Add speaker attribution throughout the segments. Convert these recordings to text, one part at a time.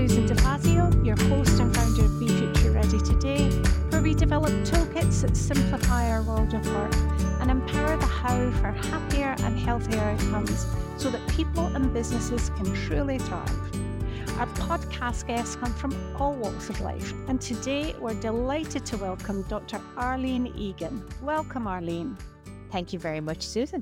Speaker 1: Susan DeFazio, your host and founder of Be Future Ready Today, where we develop toolkits that simplify our world of work and empower the how for happier and healthier outcomes so that people and businesses can truly thrive. Our podcast guests come from all walks of life, and today we're delighted to welcome Dr. Arlene Egan. Welcome, Arlene.
Speaker 2: Thank you very much, Susan.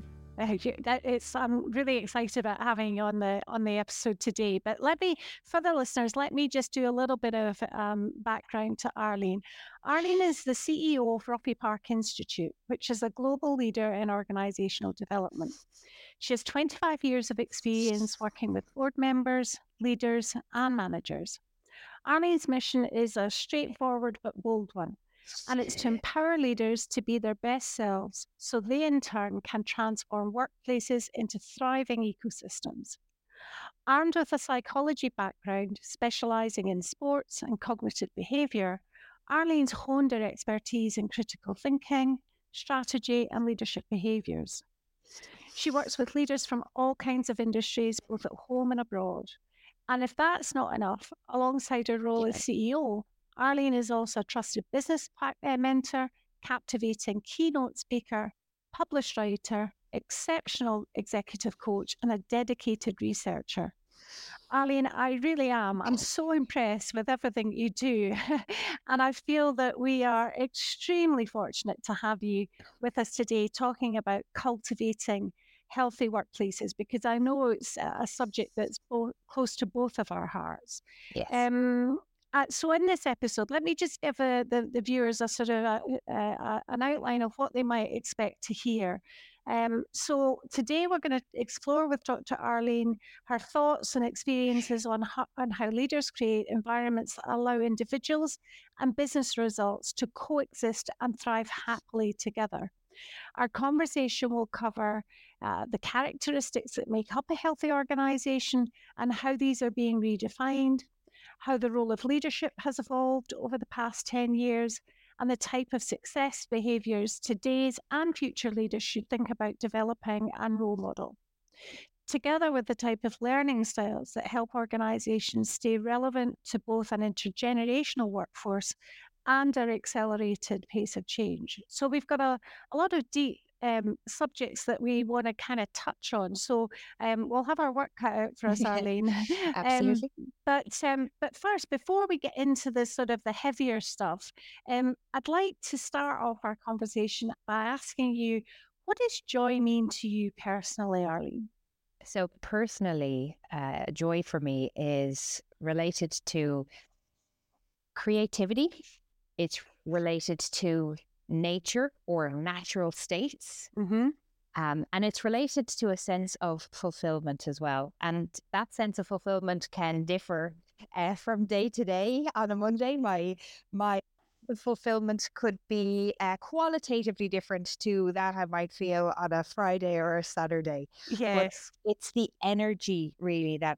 Speaker 1: I'm really excited about having you on the episode today. But for the listeners, let me just do a little bit of background to Arlene. Arlene is the CEO of Roppy Park Institute, which is a global leader in organizational development. She has 25 years of experience working with board members, leaders, and managers. Arlene's mission is a straightforward but bold one, and it's to empower leaders to be their best selves so they in turn can transform workplaces into thriving ecosystems. Armed with a psychology background specializing in sports and cognitive behavior, Arlene's honed her expertise in critical thinking, strategy, and leadership behaviors. She works with leaders from all kinds of industries, both at home and abroad. And if that's not enough, alongside her role as CEO, Arlene is also a trusted business mentor, captivating keynote speaker, published writer, exceptional executive coach, and a dedicated researcher. Arlene, I'm so impressed with everything you do. And I feel that we are extremely fortunate to have you with us today talking about cultivating healthy workplaces, because I know it's a subject that's close to both of our hearts.
Speaker 2: Yes.
Speaker 1: So in this episode, let me just give the viewers a sort of an outline of what they might expect to hear. So today we're going to explore with Dr. Arlene her thoughts and experiences on how leaders create environments that allow individuals and business results to coexist and thrive happily together. Our conversation will cover the characteristics that make up a healthy organization and how these are being redefined, how the role of leadership has evolved over the past 10 years, and the type of success behaviors today's and future leaders should think about developing and role model, together with the type of learning styles that help organizations stay relevant to both an intergenerational workforce and our accelerated pace of change. So we've got a lot of deep subjects that we want to kind of touch on. So we'll have our work cut out for us, Arlene.
Speaker 2: Absolutely.
Speaker 1: But first, before we get into the sort of the heavier stuff, I'd like to start off our conversation by asking you, what does joy mean to you personally, Arlene?
Speaker 2: So personally, joy for me is related to creativity. It's related to nature or natural states.
Speaker 1: Mm-hmm.
Speaker 2: And it's related to a sense of fulfillment as well. And that sense of fulfillment can differ from day to day. On a Monday, my fulfillment could be qualitatively different to that I might feel on a Friday or a Saturday.
Speaker 1: Yes.
Speaker 2: But it's the energy really that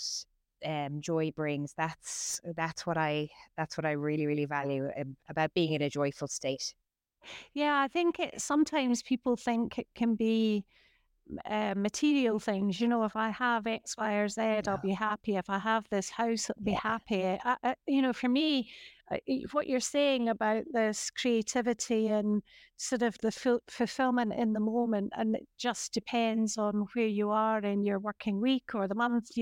Speaker 2: joy brings. That's what I really, really value about being in a joyful state.
Speaker 1: Yeah, I think sometimes people think it can be material things. You know, if I have X, Y, or Z, I'll be happy. If I have this house, I'll be happy. For me, what you're saying about this creativity and sort of the fulfillment in the moment, and it just depends on where you are in your working week or the month.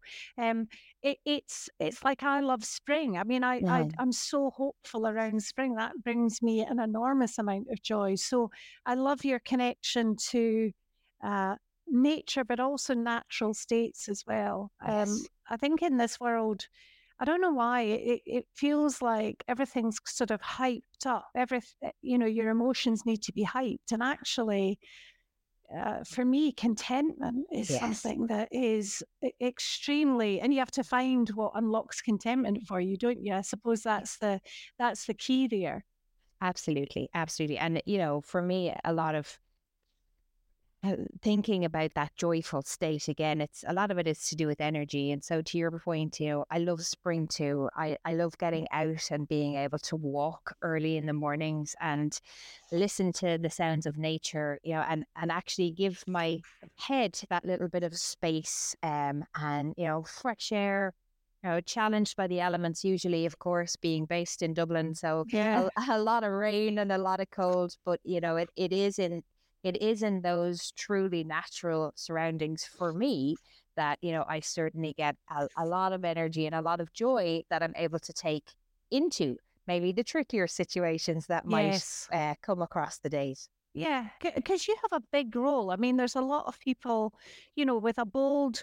Speaker 1: It's like I love spring. I mean, I'm so hopeful around spring. That brings me an enormous amount of joy. So I love your connection to nature, but also natural states as well.
Speaker 2: Yes.
Speaker 1: I think in this world, I don't know why, it feels like everything's sort of hyped up. Your emotions need to be hyped. And actually, for me, contentment is something that is extremely, and you have to find what unlocks contentment for you, don't you? I suppose that's the key there.
Speaker 2: Absolutely. And, for me, a lot of thinking about that joyful state again, a lot of it is to do with energy. And so to your point, I love spring too. I love getting out and being able to walk early in the mornings and listen to the sounds of nature, and actually give my head that little bit of space, and fresh air, challenged by the elements, usually, of course, being based in Dublin. So
Speaker 1: Yeah.
Speaker 2: a lot of rain and a lot of cold, but it is in those truly natural surroundings for me that, I certainly get a lot of energy and a lot of joy that I'm able to take into maybe the trickier situations that might
Speaker 1: Yes.
Speaker 2: come across the days.
Speaker 1: Yeah, because you have a big role. I mean, there's a lot of people, with a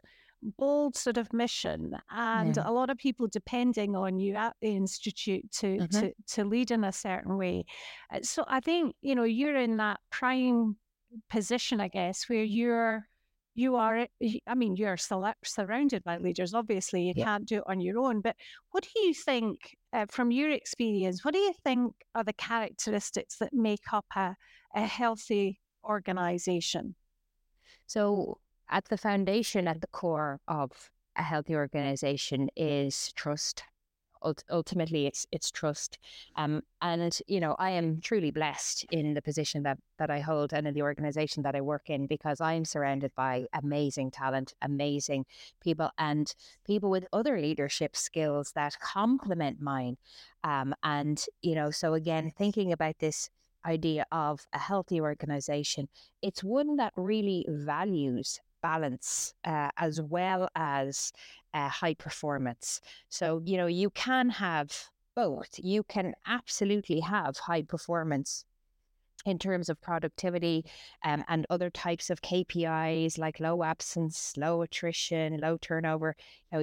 Speaker 1: bold sort of mission, and
Speaker 2: Yeah.
Speaker 1: a lot of people depending on you at the institute to
Speaker 2: Hmm.
Speaker 1: to lead in a certain way. So I think you're in that prime position, I guess, where you are. I mean, you're surrounded by leaders. Obviously, you
Speaker 2: Yeah.
Speaker 1: can't do it on your own. But what do you think, from your experience? What do you think are the characteristics that make up a healthy organization?
Speaker 2: So, at the foundation, at the core of a healthy organization is trust. Ultimately, it's trust. And I am truly blessed in the position that I hold and in the organization that I work in, because I am surrounded by amazing talent, amazing people, and people with other leadership skills that complement mine. And so again, thinking about this idea of a healthy organization, it's one that really values balance, as well as high performance. So, you can have both. You can absolutely have high performance in terms of productivity, and other types of KPIs like low absence, low attrition, low turnover,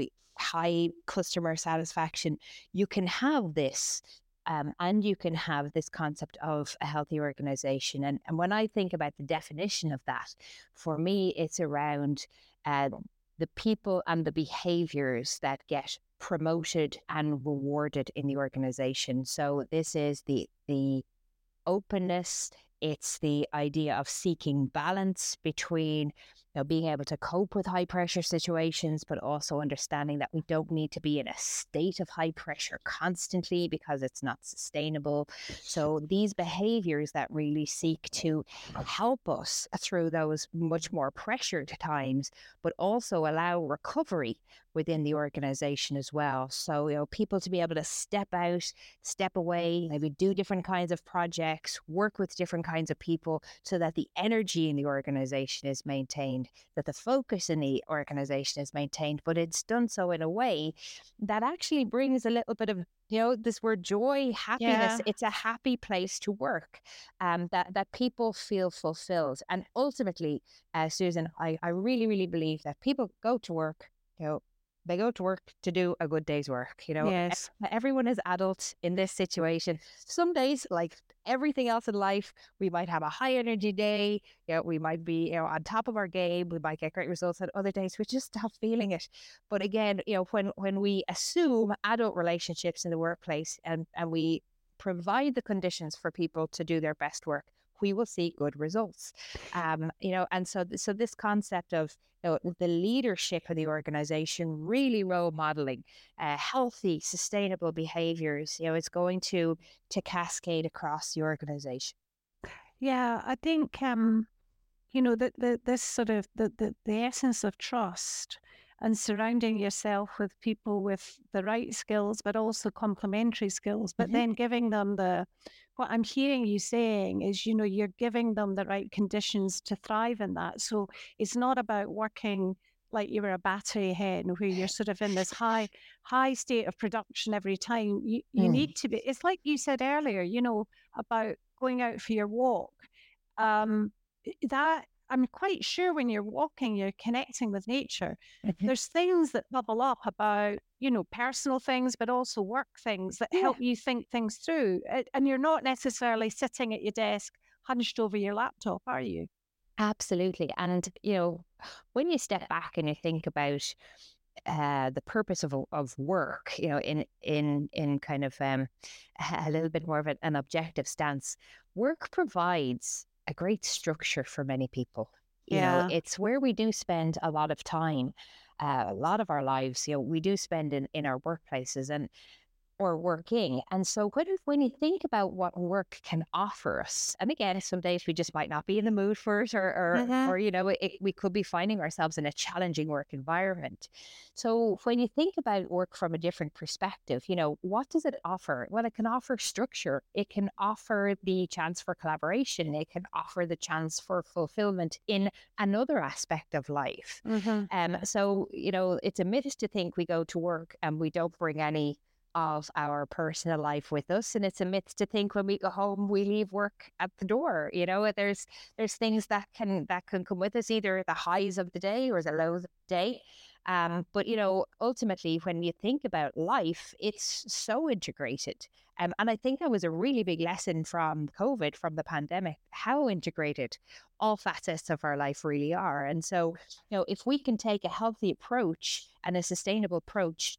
Speaker 2: high customer satisfaction. You can have this. And you can have this concept of a healthy organization. And when I think about the definition of that, for me, it's around uh, the people and the behaviors that get promoted and rewarded in the organization. So this is the openness. It's the idea of seeking balance between being able to cope with high pressure situations, but also understanding that we don't need to be in a state of high pressure constantly because it's not sustainable. So these behaviors that really seek to help us through those much more pressured times, but also allow recovery within the organization as well. So, people to be able to step out, step away, maybe do different kinds of projects, work with different kinds of people so that the energy in the organization is maintained, that the focus in the organization is maintained, but it's done so in a way that actually brings a little bit of, this word joy, happiness.
Speaker 1: Yeah.
Speaker 2: It's a happy place to work, that people feel fulfilled. And ultimately, Susan, I really, really believe that people go to work, they go to work to do a good day's work.
Speaker 1: Yes.
Speaker 2: Everyone is adult in this situation. Some days, like everything else in life, we might have a high energy day. We might be, on top of our game. We might get great results. And other days, we just stop feeling it. But again, when we assume adult relationships in the workplace, and we provide the conditions for people to do their best work, we will see good results. And so this concept of the leadership of the organization really role modeling healthy, sustainable behaviors, it's going to cascade across the organization.
Speaker 1: Yeah, I think the this sort of the essence of trust and surrounding yourself with people with the right skills, but also complementary skills, but
Speaker 2: Hmm.
Speaker 1: then giving them what I'm hearing you saying is, you're giving them the right conditions to thrive in that. So it's not about working like you were a battery hen where you're sort of in this high state of production every time. You
Speaker 2: Mm.
Speaker 1: need to be, it's like you said earlier, about going out for your walk. um, that I'm quite sure when you're walking, you're connecting with nature.
Speaker 2: Mhm.
Speaker 1: There's things that bubble up about, personal things, but also work things that
Speaker 2: Yeah,
Speaker 1: help you think things through. And you're not necessarily sitting at your desk hunched over your laptop, are you?
Speaker 2: absolutely. And when you step back and you think about the purpose of work, in kind of a little bit more of an objective stance, work provides a great structure for many people.
Speaker 1: Yeah.
Speaker 2: It's where we do spend a lot of time, a lot of our lives. We do spend in our workplaces, and or working. And so when you think about what work can offer us, and again, some days we just might not be in the mood for it,
Speaker 1: Mm-hmm.
Speaker 2: or we could be finding ourselves in a challenging work environment. So when you think about work from a different perspective, what does it offer? Well, it can offer structure. It can offer the chance for collaboration. It can offer the chance for fulfillment in another aspect of life.
Speaker 1: Mm-hmm.
Speaker 2: So, it's a myth to think we go to work and we don't bring any of our personal life with us. And it's a myth to think when we go home, we leave work at the door. There's things that can come with us, either the highs of the day or the lows of the day. But ultimately, when you think about life, it's so integrated. And I think that was a really big lesson from COVID, from the pandemic, how integrated all facets of our life really are. And so, if we can take a healthy approach and a sustainable approach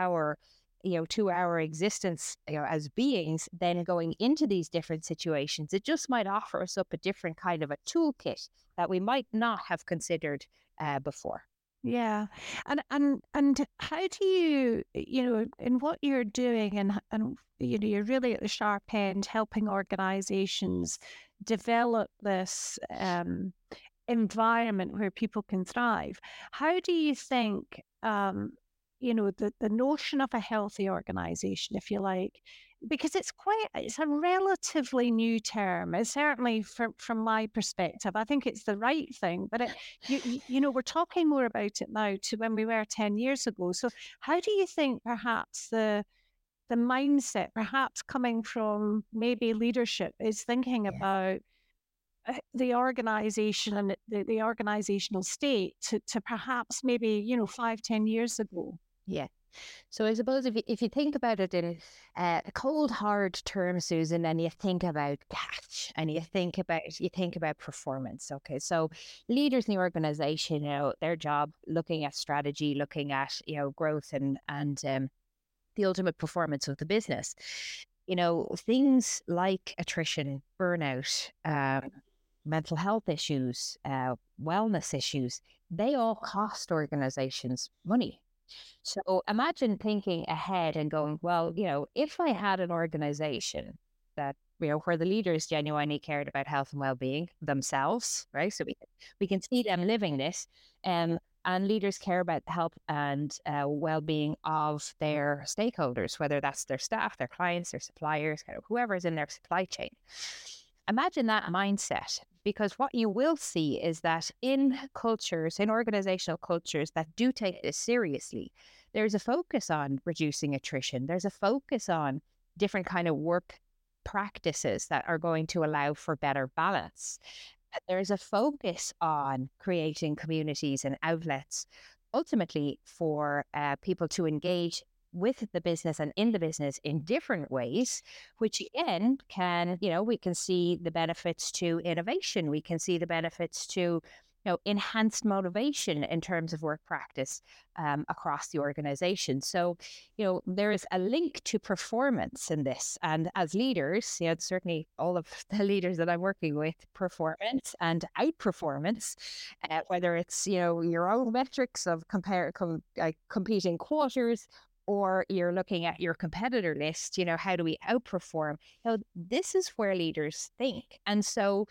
Speaker 2: to our existence, as beings, then going into these different situations, it just might offer us up a different kind of a toolkit that we might not have considered before.
Speaker 1: Yeah. And how do you, in what you're doing, and you're really at the sharp end helping organizations develop this environment where people can thrive. How do you think, the notion of a healthy organization, if you like, because it's a relatively new term. It's certainly from my perspective, I think it's the right thing, but we're talking more about it now to when we were 10 years ago. So how do you think perhaps the mindset, perhaps coming from maybe leadership, is thinking
Speaker 2: Yeah.
Speaker 1: about the organization and the organizational state to perhaps maybe 5-10 years ago?
Speaker 2: Yeah. So I suppose if you think about it in a cold hard term, Susan, and you think about catch and you think about performance. Okay, so leaders in the organization, their job, looking at strategy, looking at growth and the ultimate performance of the business. Things like attrition, burnout, mental health issues, wellness issues, they all cost organizations money. So imagine thinking ahead and going, well, if I had an organization that, where the leaders genuinely cared about health and well-being themselves, right? So we can see them living this, and leaders care about the health and well-being of their stakeholders, whether that's their staff, their clients, their suppliers, kind of whoever's in their supply chain. Imagine that mindset, because what you will see is that in organizational cultures that do take this seriously, there's a focus on reducing attrition. There's a focus on different kind of work practices that are going to allow for better balance. There's a focus on creating communities and outlets, ultimately for people to engage with the business and in the business in different ways, which again we can see the benefits to innovation. We can see the benefits to enhanced motivation in terms of work practice across the organization. So, there is a link to performance in this. And as leaders, certainly all of the leaders that I'm working with, performance and outperformance, whether it's, your own metrics of competing quarters, or you're looking at your competitor list, how do we outperform? This is where leaders think. And so,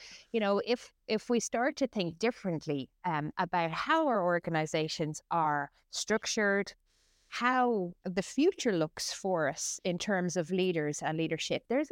Speaker 2: if we start to think differently about how our organizations are structured, how the future looks for us in terms of leaders and leadership, there's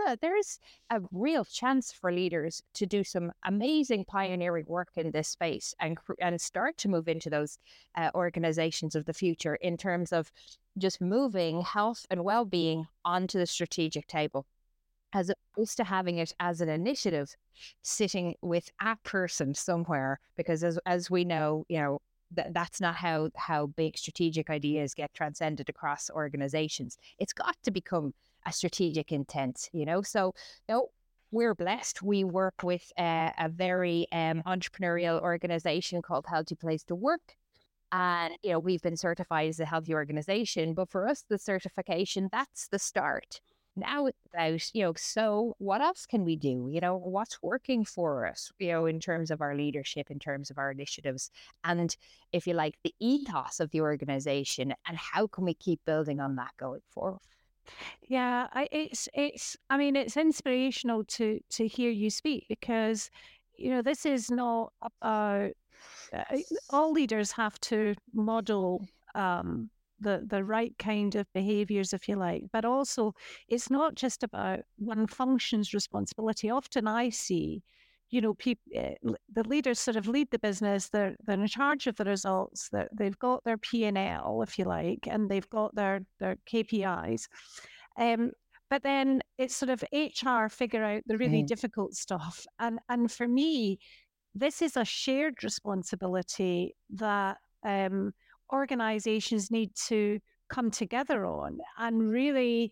Speaker 2: a real chance for leaders to do some amazing pioneering work in this space and start to move into those organizations of the future in terms of just moving health and well-being onto the strategic table, as opposed to having it as an initiative sitting with a person somewhere, because as we know, that's not how big strategic ideas get transcended across organizations. It's got to become a strategic intent, So, we're blessed. We work with a very entrepreneurial organization called Healthy Place to Work. And, we've been certified as a healthy organization. But for us, the certification, that's the start. Now it's about, so what else can we do? What's working for us, in terms of our leadership, in terms of our initiatives, and if you like, the ethos of the organization, and how can we keep building on that going forward?
Speaker 1: Yeah, I mean, it's inspirational to hear you speak because, this is not about all leaders have to model the right kind of behaviors, if you like, but also it's not just about one function's responsibility. Often I see, people, the leaders sort of lead the business. They're in charge of the results. They've got their P&L, if you like, and they've got their KPIs. Um, but then it's sort of HR figure out the really
Speaker 2: Mhm.
Speaker 1: difficult stuff. And for me, this is a shared responsibility that organizations need to come together on. And really,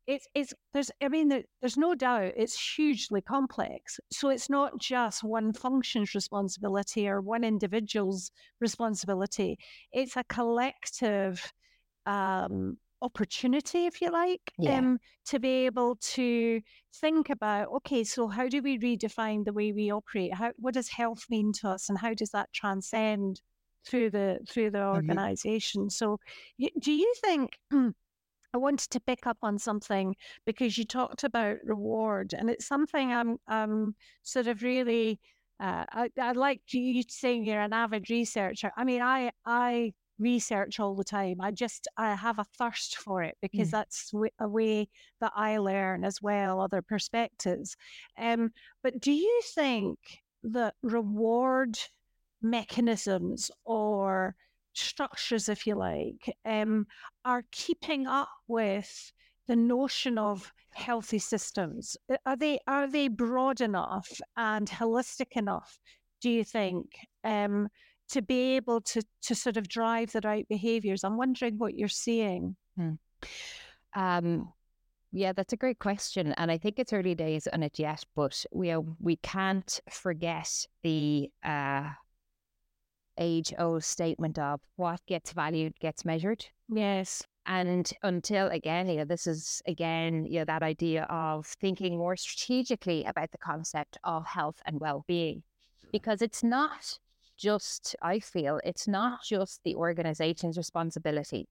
Speaker 1: there's no doubt it's hugely complex. So it's not just one function's responsibility or one individual's responsibility, it's a collective opportunity, if you like,
Speaker 2: Yeah.
Speaker 1: to be able to think about, okay, so how do we redefine the way we operate? What does health mean to us, and how does that transcend through the
Speaker 2: Mhm.
Speaker 1: organization? So, do you think? I wanted to pick up on something because you talked about reward, and it's something I'm sort of really. I like you saying you're an avid researcher. I mean, I research all the time. I have a thirst for it because
Speaker 2: Mm.
Speaker 1: that's a way that I learn as well, other perspectives. Um, but do you think that reward mechanisms or structures, if you like, are keeping up with the notion of healthy systems? Are they broad enough and holistic enough, do you think, to be able to sort of drive the right behaviors? I'm wondering what you're seeing.
Speaker 2: Mm. Um, yeah, that's a great question, and I think it's early days on it yet. But we can't forget the age-old statement of what gets valued gets measured.
Speaker 1: Yes.
Speaker 2: And until again, this is again, that idea of thinking more strategically about the concept of health and well-being, because it's not just, I feel, it's not just the organization's responsibility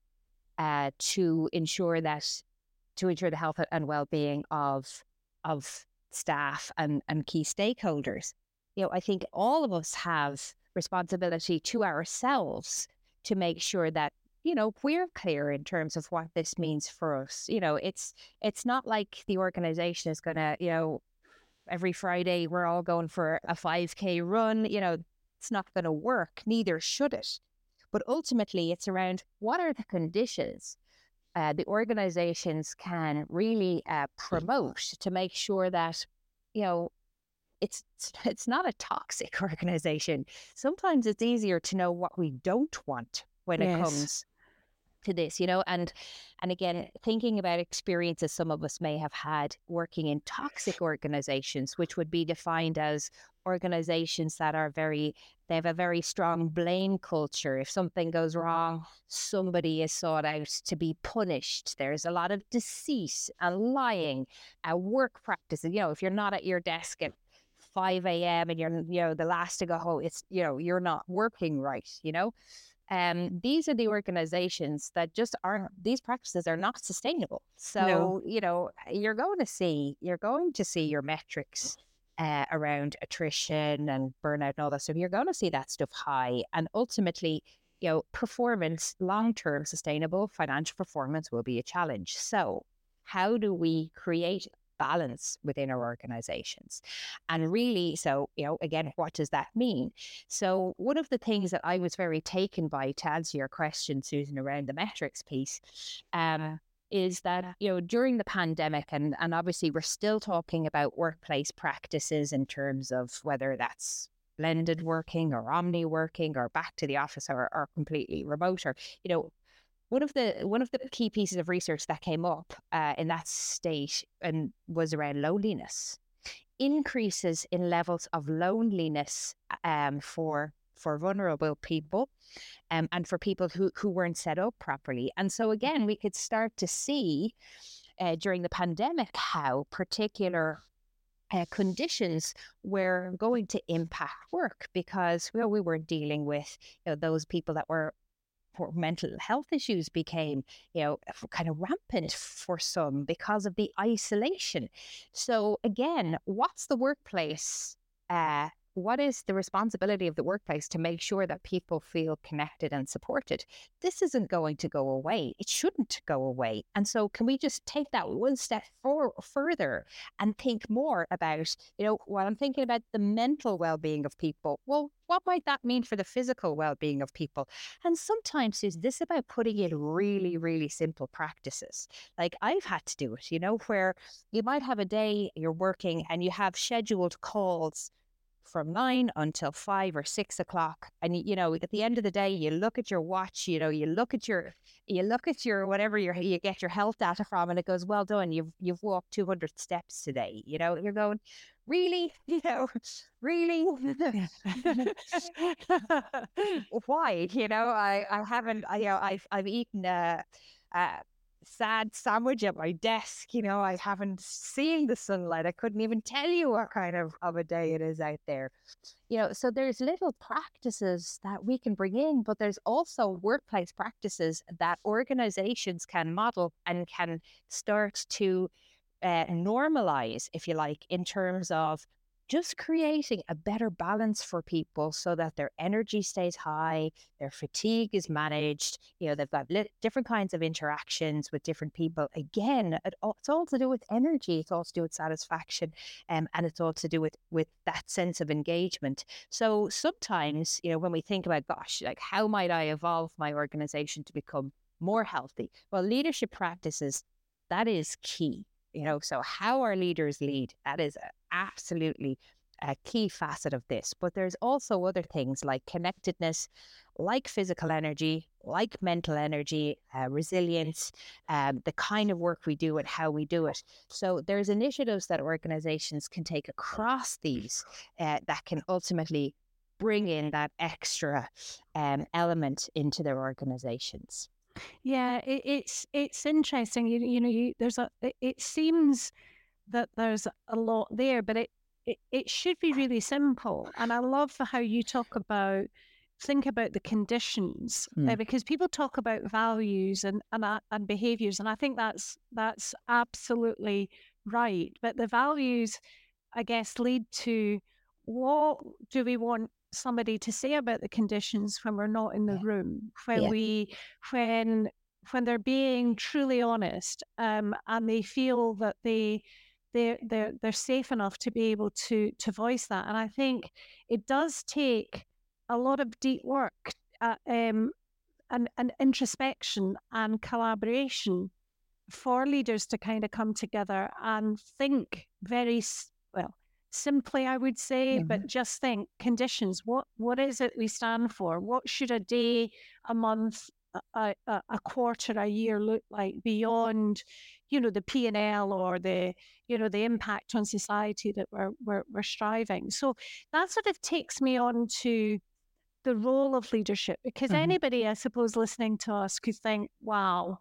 Speaker 2: to ensure the health and well-being of staff and key stakeholders. I think all of us have responsibility to ourselves to make sure that we're clear in terms of what this means for us. It's not like the organization is going to, every Friday we're all going for a 5K run. It's not going to work, neither should it. But ultimately it's around what are the conditions the organizations can really promote to make sure that you know it's it's not a toxic organization. Sometimes it's easier to know what we don't want when it
Speaker 1: Yes.
Speaker 2: comes to this, and again, thinking about experiences some of us may have had working in toxic organizations, which would be defined as organizations that they have a very strong blame culture. If something goes wrong, somebody is sought out to be punished. There's a lot of deceit and lying, work practices. If you're not at your desk at 5 a.m. and you're the last to go home, it's you're not working right. These are the organizations that just aren't, these practices are not sustainable.
Speaker 1: No.
Speaker 2: So, you're going to see your metrics around attrition and burnout and all that stuff. You're going to see that stuff high. And ultimately, performance, long-term sustainable financial performance will be a challenge. So how do we create balance within our organizations? And really, so, again, what does that mean? So one of the things that I was very taken by, to answer your question, Susan, around the metrics piece, is that, during the pandemic, and obviously we're still talking about workplace practices in terms of whether that's blended working or omni working or back to the office or completely remote, or, one of the key pieces of research that came up in that state and was around loneliness. Increases in levels of loneliness for vulnerable people, and for people who weren't set up properly. And so again, we could start to see during the pandemic how particular conditions were going to impact work, because we weren't dealing with those people that were mental health issues became, kind of rampant for some because of the isolation. So again, what's the workplace? What is the responsibility of the workplace to make sure that people feel connected and supported? This isn't going to go away. It shouldn't go away. And so can we just take that one step further and think more about, while I'm thinking about the mental well-being of people, well, what might that mean for the physical well-being of people? And sometimes is this about putting in really, really simple practices? Like I've had to do it, where you might have a day you're working and you have scheduled calls from 9 until 5 or 6 o'clock. And, at the end of the day, you look at your watch, you look at your, whatever you get your health data from, and it goes, well done. You've walked 200 steps today. You're going, really, really, why? I haven't, I've eaten, sad sandwich at my desk. I haven't seen the sunlight. I couldn't even tell you what kind of a day it is out there. So there's little practices that we can bring in, but there's also workplace practices that organizations can model and can start to normalize, if you like, in terms of just creating a better balance for people so that their energy stays high, their fatigue is managed, they've got different kinds of interactions with different people. Again, it's all to do with energy, it's all to do with satisfaction, and it's all to do with that sense of engagement. So sometimes, when we think about, gosh, like how might I evolve my organization to become more healthy? Well, leadership practices, that is key. So how our leaders lead, that is absolutely a key facet of this. But there's also other things like connectedness, like physical energy, like mental energy, resilience, the kind of work we do and how we do it. So there's initiatives that organizations can take across these that can ultimately bring in that extra element into their organizations.
Speaker 1: Yeah, it's interesting. It seems that there's a lot there, but it should be really simple. And I love how you think about the conditions, because people talk about values and behaviors, and I think that's absolutely right. But the values, I guess, lead to what do we want somebody to say about the conditions when we're not in the room, when they're being truly honest, and they feel that they're safe enough to be able to voice that. And I think it does take a lot of deep work, and introspection and collaboration for leaders to kind of come together and think very well, simply, I would say, but just think conditions. What is it we stand for? What should a day, a month, a quarter, a year look like beyond, the P&L or the impact on society that we're striving. So that sort of takes me on to the role of leadership, because anybody, I suppose, listening to us could think, wow,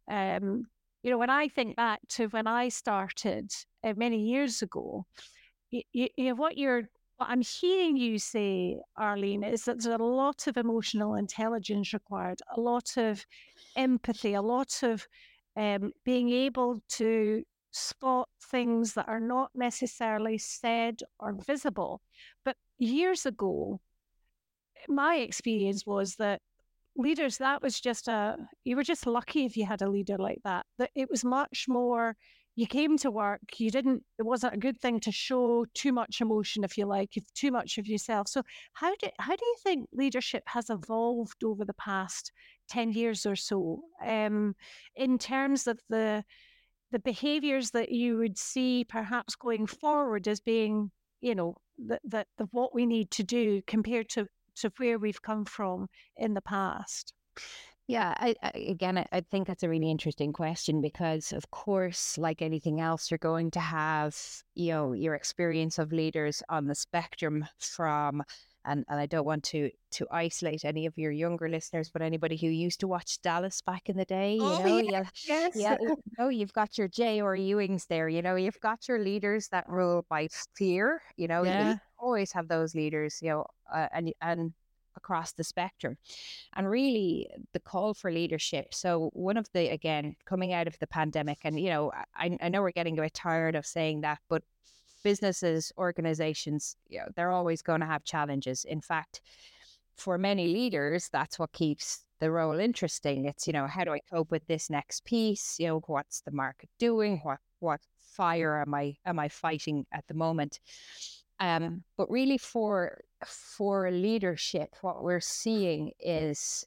Speaker 1: when I think back to when I started many years ago, what I'm hearing you say, Arlene, is that there's a lot of emotional intelligence required, a lot of empathy, a lot of being able to spot things that are not necessarily said or visible. But years ago, my experience was that leaders, that was just you were just lucky if you had a leader like that. That it was much more, you came to work, it wasn't a good thing to show too much emotion, if you like, if too much of yourself. So how do you think leadership has evolved over the past 10 years or so, in terms of the behaviors that you would see perhaps going forward as being, the what we need to do compared to where we've come from in the past?
Speaker 2: Yeah, I think that's a really interesting question because, of course, like anything else, you're going to have, your experience of leaders on the spectrum from, and I don't want to isolate any of your younger listeners, but anybody who used to watch Dallas back in the day,
Speaker 1: Yes.
Speaker 2: you've got your J.R. Ewings there, you've got your leaders that rule by fear, you
Speaker 1: Yeah.
Speaker 2: always have those leaders, and across the spectrum. And really the call for leadership. So one of the, again, coming out of the pandemic, and, I know we're getting a bit tired of saying that, but businesses, organizations, they're always going to have challenges. In fact, for many leaders, that's what keeps the role interesting. It's, how do I cope with this next piece? What's the market doing? What fire am I fighting at the moment? But really for leadership, what we're seeing is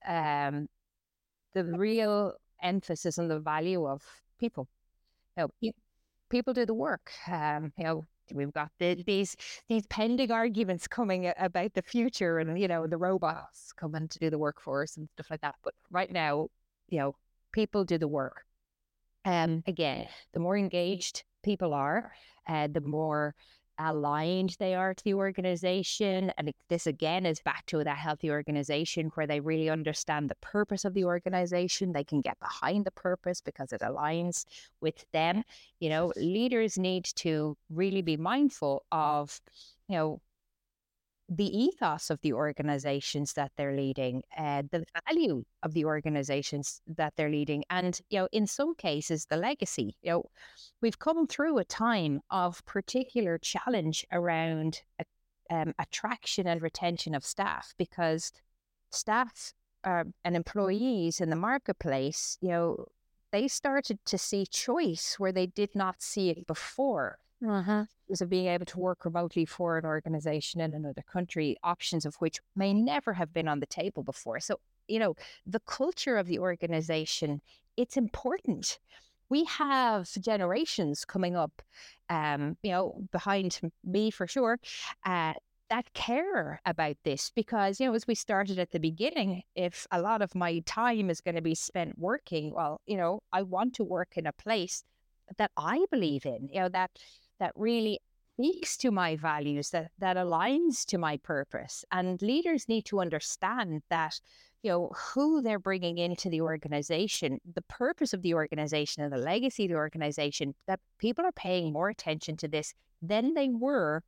Speaker 2: the real emphasis on the value of people. People do the work. We've got these pending arguments coming about the future, and the robots coming to do the work for us and stuff like that. But right now, people do the work. Again, the more engaged people are, the more aligned they are to the organization. And this again is back to that healthy organization where they really understand the purpose of the organization. They can get behind the purpose because it aligns with them. Leaders need to really be mindful of, the ethos of the organizations that they're leading, the value of the organizations that they're leading, and, in some cases, the legacy. We've come through a time of particular challenge around attraction and retention of staff, because staff and employees in the marketplace, they started to see choice where they did not see it before. Of being able to work remotely for an organization in another country, options of which may never have been on the table before. So, the culture of the organization, it's important. We have generations coming up, behind me for sure, that care about this, because, as we started at the beginning, if a lot of my time is going to be spent working, well, I want to work in a place that I believe in, that really speaks to my values, that aligns to my purpose. And leaders need to understand that, who they're bringing into the organization, the purpose of the organization and the legacy of the organization, that people are paying more attention to this than they were,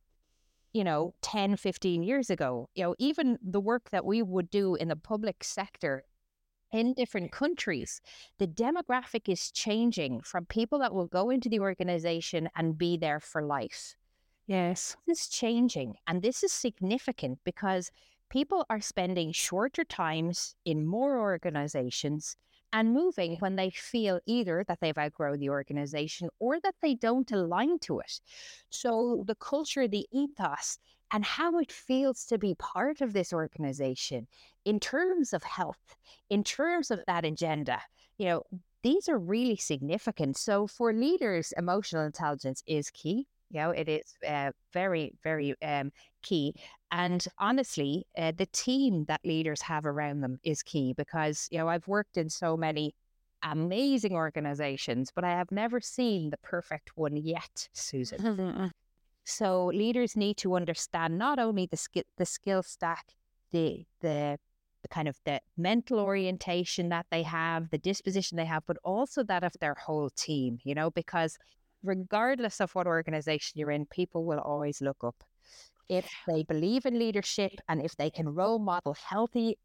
Speaker 2: 10, 15 years ago. Even the work that we would do in the public sector in different countries, the demographic is changing from people that will go into the organization and be there for life.
Speaker 1: Yes.
Speaker 2: This is changing, and this is significant because people are spending shorter times in more organizations and moving when they feel either that they've outgrown the organization or that they don't align to it. So the culture, the ethos, and how it feels to be part of this organization in terms of health, in terms of that agenda, these are really significant. So for leaders, emotional intelligence is key. It is very, very key. And honestly, the team that leaders have around them is key, because, I've worked in so many amazing organizations, but I have never seen the perfect one yet, Susan. So leaders need to understand not only the skill stack, the kind of the mental orientation that they have, the disposition they have, but also that of their whole team, because regardless of what organization you're in, people will always look up. If they believe in leadership and if they can role model healthy,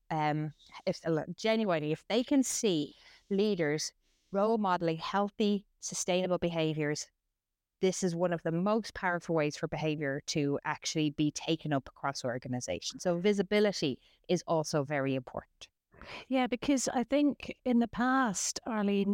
Speaker 2: if they can see leaders role modeling healthy, sustainable behaviors, this is one of the most powerful ways for behavior to actually be taken up across organizations. So visibility is also very important.
Speaker 1: Yeah, because I think in the past, Arlene,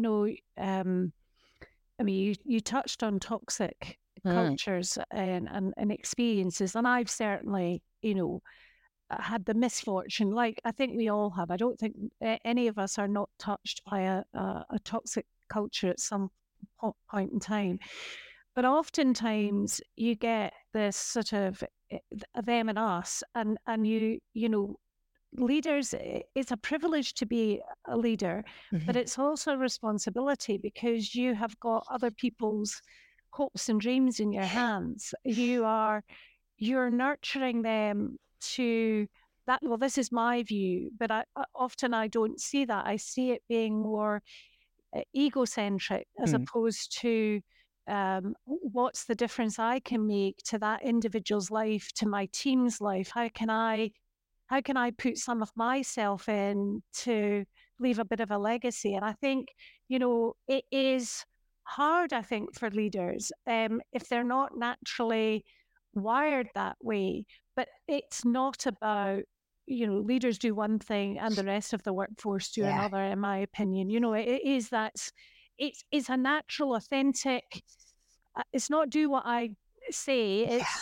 Speaker 1: you touched on toxic cultures and experiences, and I've certainly, had the misfortune, like I think we all have. I don't think any of us are not touched by a toxic culture at some point in time. But oftentimes you get this sort of them and us, and leaders, it's a privilege to be a leader, but it's also a responsibility, because you have got other people's hopes and dreams in your hands. You're nurturing them to that. Well, this is my view, but often I don't see that. I see it being more egocentric as opposed to what's the difference I can make to that individual's life, to my team's life. How how can I put some of myself in to leave a bit of a legacy? And I think, it is hard, I think, for leaders if they're not naturally wired that way. But it's not about, leaders do one thing and the rest of the workforce do
Speaker 2: Yeah.
Speaker 1: another, in my opinion. It is that it's a natural, authentic, it's not do what I say,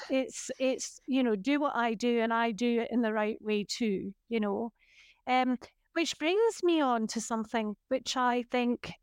Speaker 1: it's do what I do and I do it in the right way too. Um, which brings me on to something which I think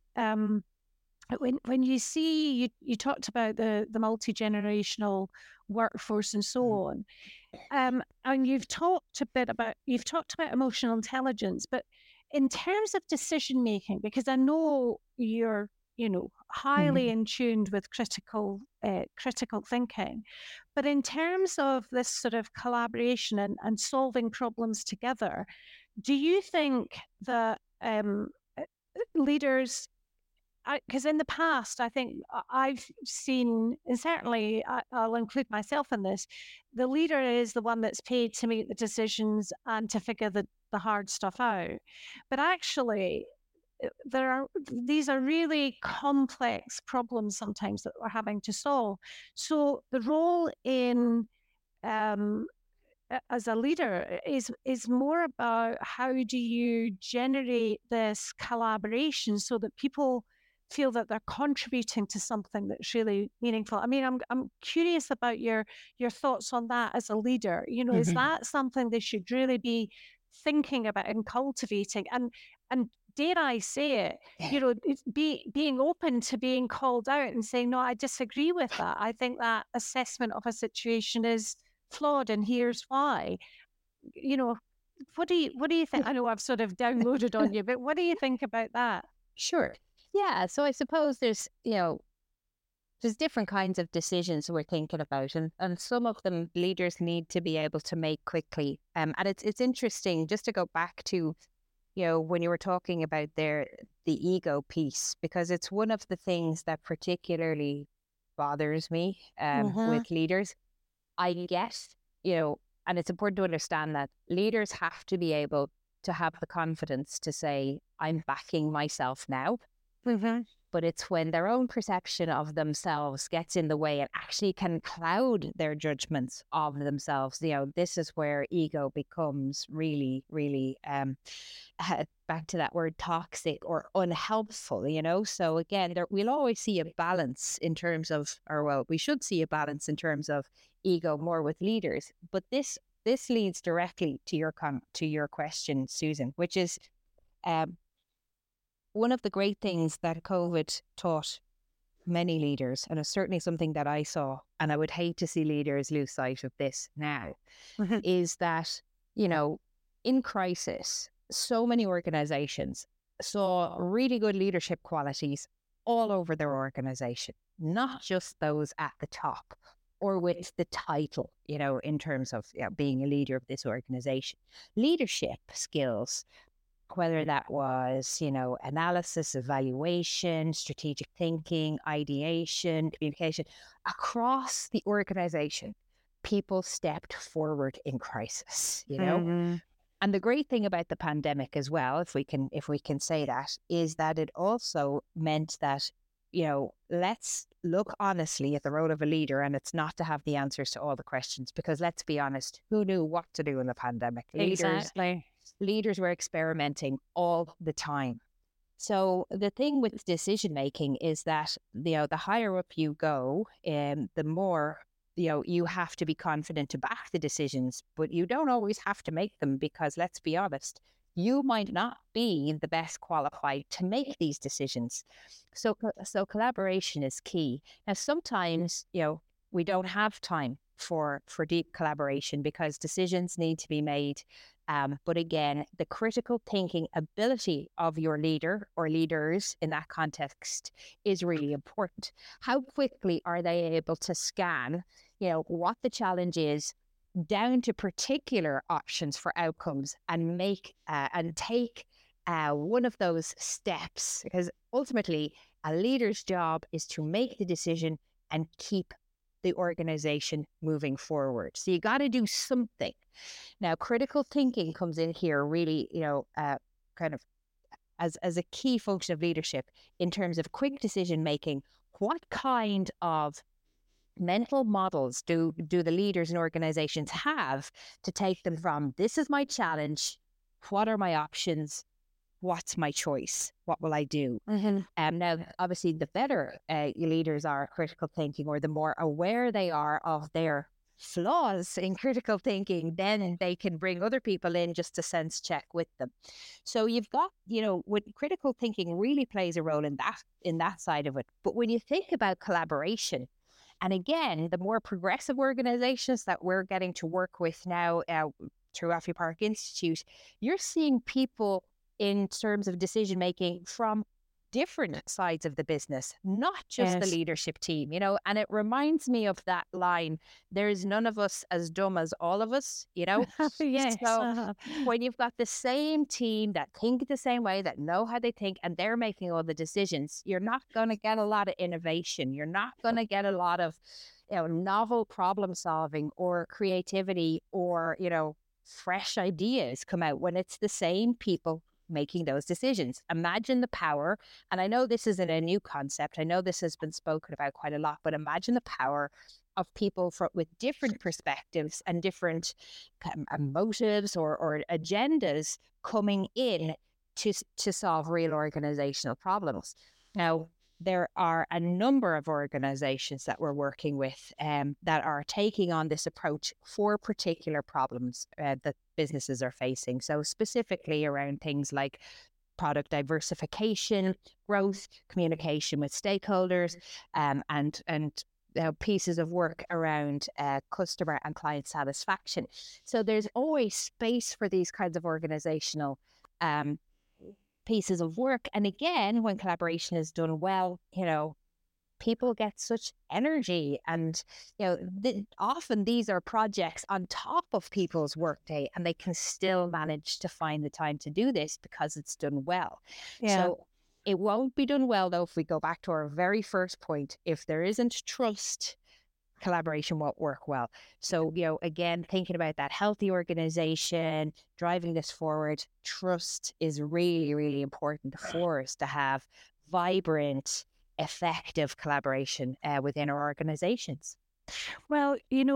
Speaker 1: when you see you talked about the multi-generational workforce and so on, and you've talked about emotional intelligence, but in terms of decision making, because I know you're highly
Speaker 2: Mhm.
Speaker 1: in tuned with critical thinking, but in terms of this sort of collaboration and solving problems together, do you think that leaders, because in the past, I think I've seen, and certainly I'll include myself in this, the leader is the one that's paid to make the decisions and to figure the hard stuff out. But actually, these are really complex problems sometimes that we're having to solve. So the role in um, as a leader is more about how do you generate this collaboration so that people feel that they're contributing to something that's really meaningful. I mean, I'm curious about your thoughts on that as a leader. Is
Speaker 2: Mhm.
Speaker 1: that something they should really be thinking about and cultivating? And dare I say it, being open to being called out and saying, no, I disagree with that. I think that assessment of a situation is flawed and here's why. You know, what do you think? I know I've sort of downloaded on you, but what do you think about that?
Speaker 2: Sure. Yeah. So I suppose there's different kinds of decisions we're thinking about, and some of them leaders need to be able to make quickly. And it's interesting just to go back to, when you were talking about the ego piece, because it's one of the things that particularly bothers me
Speaker 1: Mm-hmm.
Speaker 2: with leaders. I guess, and it's important to understand that leaders have to be able to have the confidence to say, I'm backing myself now.
Speaker 1: Mm-hmm.
Speaker 2: But it's when their own perception of themselves gets in the way and actually can cloud their judgments of themselves. This is where ego becomes really, really, back to that word, toxic or unhelpful. So again, we'll always see a balance in terms of, or well, we should see a balance in terms of ego more with leaders. But this leads directly to your question, Susan, which is, um, one of the great things that COVID taught many leaders, and it's certainly something that I saw, and I would hate to see leaders lose sight of this now,
Speaker 1: Mm-hmm.
Speaker 2: is that, in crisis, so many organizations saw really good leadership qualities all over their organization, not just those at the top or with the title, in terms of being a leader of this organization. Leadership skills, whether that was, analysis, evaluation, strategic thinking, ideation, communication, across the organization, people stepped forward in crisis.
Speaker 1: Mm-hmm.
Speaker 2: And the great thing about the pandemic as well, if we can say that, is that it also meant that, let's look honestly at the role of a leader, and it's not to have the answers to all the questions, because let's be honest, who knew what to do in the pandemic?
Speaker 1: Exactly.
Speaker 2: Leaders were experimenting all the time. So the thing with decision making is that, the higher up you go, the more, you have to be confident to back the decisions, but you don't always have to make them, because let's be honest, you might not be the best qualified to make these decisions. So collaboration is key. Now sometimes, we don't have time for deep collaboration because decisions need to be made. But again, the critical thinking ability of your leader or leaders in that context is really important. How quickly are they able to scan, what the challenge is, down to particular options for outcomes, and take one of those steps? Because ultimately, a leader's job is to make the decision and keep the organization moving forward. So you got to do something. Now, critical thinking comes in here really, kind of as a key function of leadership in terms of quick decision making. What kind of mental models do the leaders and organizations have to take them from this is my challenge, what are my options, what's my choice, what will I do? Now, obviously, the better leaders are critical thinking, or the more aware they are of their flaws in critical thinking, then they can bring other people in just to sense check with them. So you've got, when critical thinking really plays a role in that side of it. But when you think about collaboration, and again, the more progressive organizations that we're getting to work with now through Effie Park Institute, you're seeing people in terms of decision making from different sides of the business, not just the leadership team, and it reminds me of that line, there's none of us as dumb as all of us,
Speaker 1: Yes.
Speaker 2: So when you've got the same team that think the same way, that know how they think, and they're making all the decisions, you're not going to get a lot of innovation. You're not going to get a lot of novel problem solving or creativity or fresh ideas come out when it's the same people making those decisions. Imagine the power, and I know this isn't a new concept, I know this has been spoken about quite a lot, but imagine the power of people with different perspectives and different motives or agendas coming in to solve real organizational problems. Now, there are a number of organizations that we're working with that are taking on this approach for particular problems that businesses are facing. So specifically around things like product diversification, growth, communication with stakeholders, and pieces of work around customer and client satisfaction. So there's always space for these kinds of organizational pieces of work. And again, when collaboration is done well, people get such energy, and often these are projects on top of people's workday, and they can still manage to find the time to do this because it's done well. So it won't be done well, though, if we go back to our very first point. If there isn't trust, collaboration won't work well. So, again, thinking about that healthy organization, driving this forward, trust is really, really important for us to have vibrant, effective collaboration within our organizations.
Speaker 1: Well,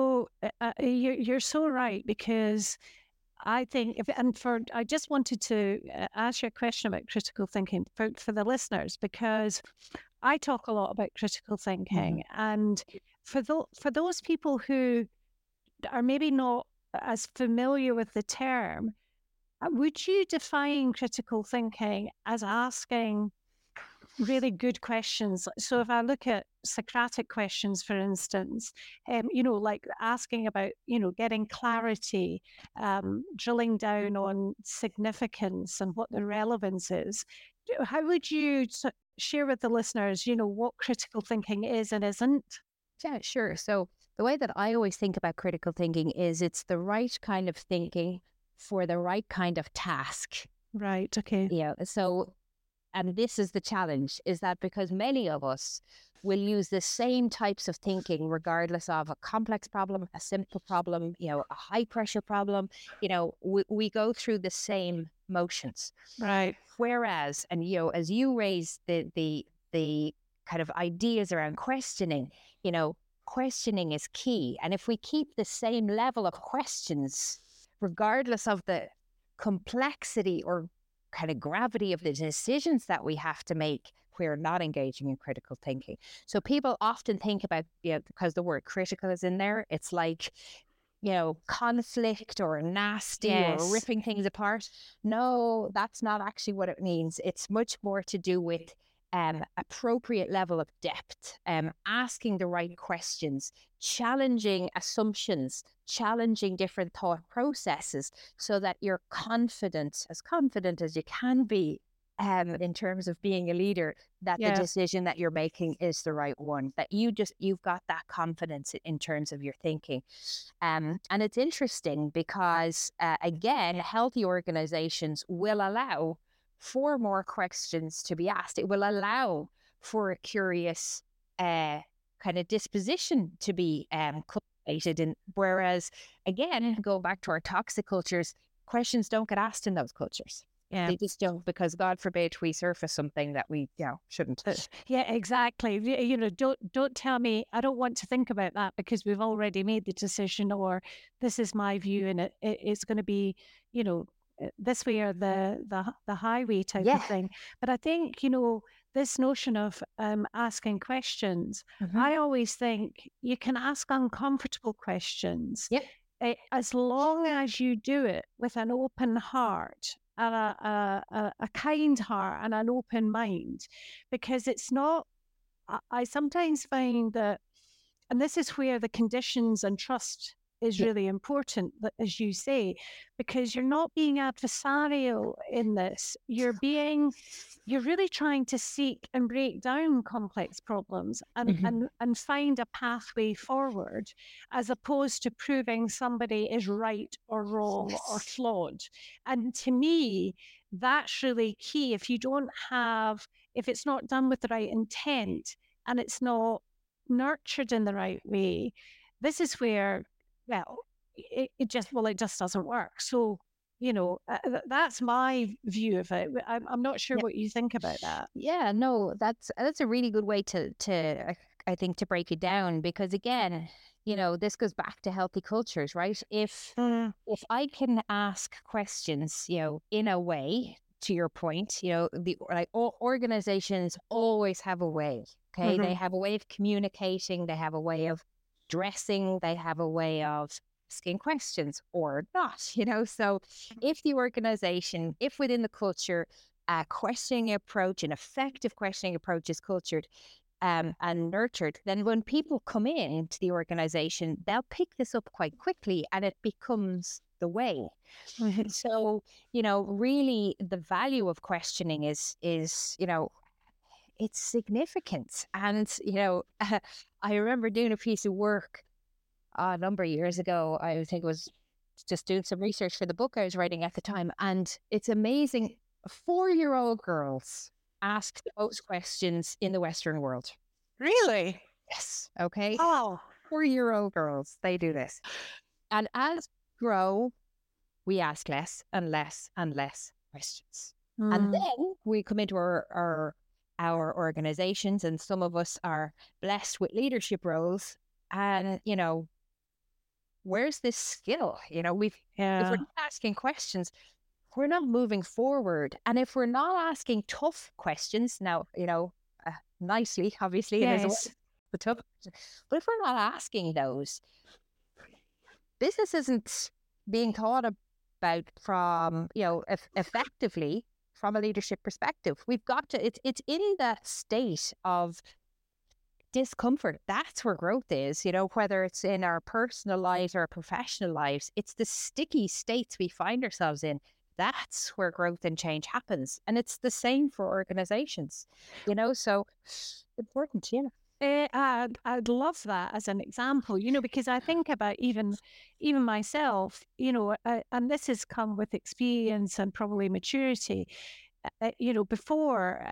Speaker 1: you're so right, because I think, I just wanted to ask you a question about critical thinking for the listeners, because I talk a lot about critical thinking, and for those people who are maybe not as familiar with the term, would you define critical thinking as asking really good questions? So if I look at Socratic questions, for instance, like asking about, getting clarity, drilling down on significance and what the relevance is, how would you share with the listeners, what critical thinking is and isn't?
Speaker 2: Yeah, sure. So the way that I always think about critical thinking is it's the right kind of thinking for the right kind of task.
Speaker 1: Right. Okay.
Speaker 2: Yeah. So, and this is the challenge, is that because many of us will use the same types of thinking regardless of a complex problem, a simple problem, a high pressure problem, we go through the same motions.
Speaker 1: Right.
Speaker 2: Whereas, and as you raise the kind of ideas around questioning, questioning is key. And if we keep the same level of questions, regardless of the complexity or kind of gravity of the decisions that we have to make, we're not engaging in critical thinking. So people often think about, because the word critical is in there, it's like, conflict or nasty or ripping things apart. No, that's not actually what it means. It's much more to do with appropriate level of depth, asking the right questions, challenging assumptions, challenging different thought processes, so that you're confident as you can be in terms of being a leader, that the decision that you're making is the right one, that you've got that confidence in terms of your thinking. And it's interesting because, again, healthy organizations will allow for more questions to be asked. It will allow for a curious kind of disposition to be cultivated. And whereas, again, going back to our toxic cultures, questions don't get asked in those cultures.
Speaker 1: Yeah.
Speaker 2: They just don't, because God forbid we surface something that we, shouldn't.
Speaker 1: Yeah, exactly. Don't tell me I don't want to think about that because we've already made the decision, or this is my view, and it's going to be, this way or the highway type of thing. But I think this notion of asking questions. I always think you can ask uncomfortable questions.
Speaker 2: Yep.
Speaker 1: As long as you do it with an open heart and a kind heart and an open mind, because it's not, I sometimes find that, and this is where the conditions and trust is really important, as you say, because you're not being adversarial in this. You're really trying to seek and break down complex problems and find a pathway forward, as opposed to proving somebody is right or wrong or flawed. And to me, that's really key. If it's not done with the right intent and it's not nurtured in the right way, this is where, it just doesn't work. So, that's my view of it. I'm not sure what you think about that.
Speaker 2: Yeah, no, that's a really good way to I think to break it down, because again, this goes back to healthy cultures, right? If I can ask questions, in a way, to your point, organizations always have a way. Okay, they have a way of communicating, they have a way of dressing, they have a way of asking questions or not. So if the organization, if within the culture, a questioning approach, an effective questioning approach is cultured and nurtured, then when people come into the organization, they'll pick this up quite quickly and it becomes the way. So, really the value of questioning is it's significant. And, I remember doing a piece of work a number of years ago. I think it was just doing some research for the book I was writing at the time. And it's amazing. 4-year-old girls ask the most questions in the Western world.
Speaker 1: Really?
Speaker 2: Yes. Okay.
Speaker 1: Oh.
Speaker 2: 4-year-old girls, they do this. And as we grow, we ask less and less and less questions. And then we come into our organizations, and some of us are blessed with leadership roles. And, where's this skill? If we're not asking questions, we're not moving forward. And if we're not asking tough questions, now, nicely, obviously,
Speaker 1: yes.
Speaker 2: the tough, but if we're not asking those, business isn't being thought about from, effectively from a leadership perspective. We've got to, it's in that state of discomfort. That's where growth is, whether it's in our personal lives or our professional lives. It's the sticky states we find ourselves in. That's where growth and change happens. And it's the same for organizations, so important,
Speaker 1: I'd love that as an example, because I think about even myself, and this has come with experience and probably maturity. Before,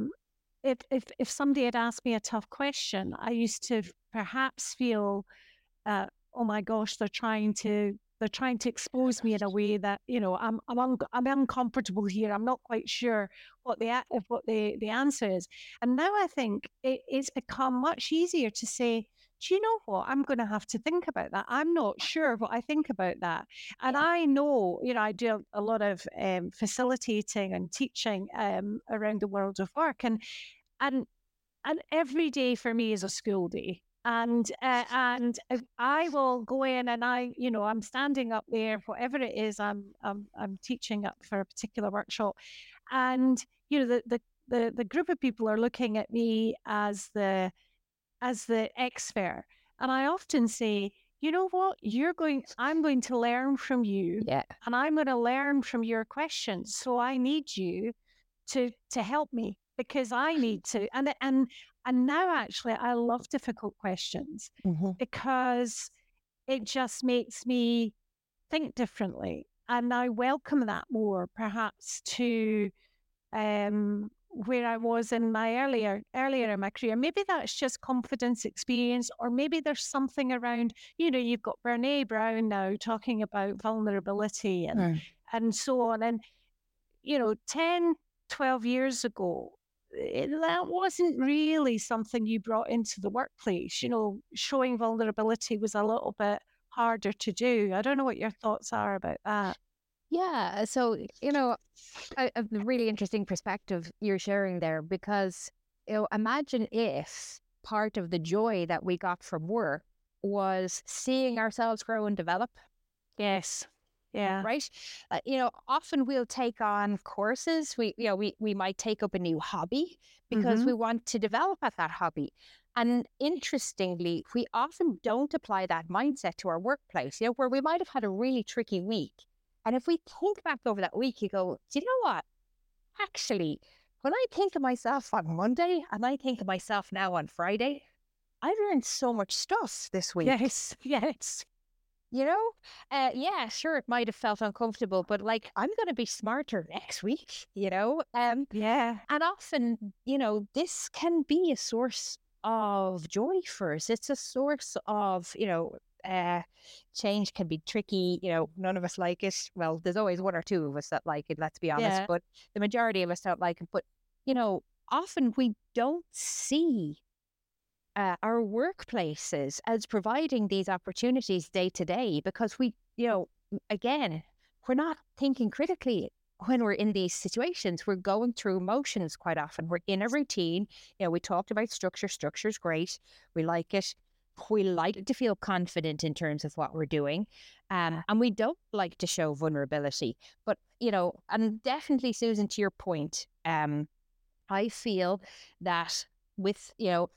Speaker 1: if somebody had asked me a tough question, I used to perhaps feel, oh my gosh, they're trying to expose me in a way that I'm uncomfortable here. I'm not quite sure what the answer is. And now I think it's become much easier to say, do you know what? I'm going to have to think about that. I'm not sure what I think about that. And I know, I do a lot of facilitating and teaching around the world of work, and every day for me is a school day. And I will go in and I'm standing up there, whatever it is I'm teaching up for a particular workshop, and the group of people are looking at me as the expert, and I often say, you know what, I'm going to learn from you, and I'm going to learn from your questions. So I need you to help me, because I need to. And now actually I love difficult questions because it just makes me think differently. And I welcome that more, perhaps, to where I was in my earlier in my career. Maybe that's just confidence, experience, or maybe there's something around, you've got Brene Brown now talking about vulnerability and so on. And, 10, 12 years ago, that wasn't really something you brought into the workplace. Showing vulnerability was a little bit harder to do. I don't know what your thoughts are about that.
Speaker 2: Yeah. So, a really interesting perspective you're sharing there, because, imagine if part of the joy that we got from work was seeing ourselves grow and develop.
Speaker 1: Yes. Yeah.
Speaker 2: Right. Often we'll take on courses. We might take up a new hobby because we want to develop at that hobby. And interestingly, we often don't apply that mindset to our workplace, where we might have had a really tricky week. And if we think back over that week, you go, do you know what? Actually, when I think of myself on Monday and I think of myself now on Friday, I've learned so much stuff this week.
Speaker 1: Yes. Yes.
Speaker 2: Yeah, sure, it might have felt uncomfortable, but like, I'm going to be smarter next week,
Speaker 1: Yeah.
Speaker 2: and often, this can be a source of joy for us. It's a source of, change can be tricky. None of us like it. Well, there's always one or two of us that like it, let's be honest,
Speaker 1: Yeah.
Speaker 2: but the majority of us don't like it. But, often we don't see our workplaces as providing these opportunities day to day, because we, again, we're not thinking critically when we're in these situations. We're going through motions quite often. We're in a routine. We talked about structure. Structure's great. We like it. We like to feel confident in terms of what we're doing. And we don't like to show vulnerability. But, and definitely, Susan, to your point, I feel that with,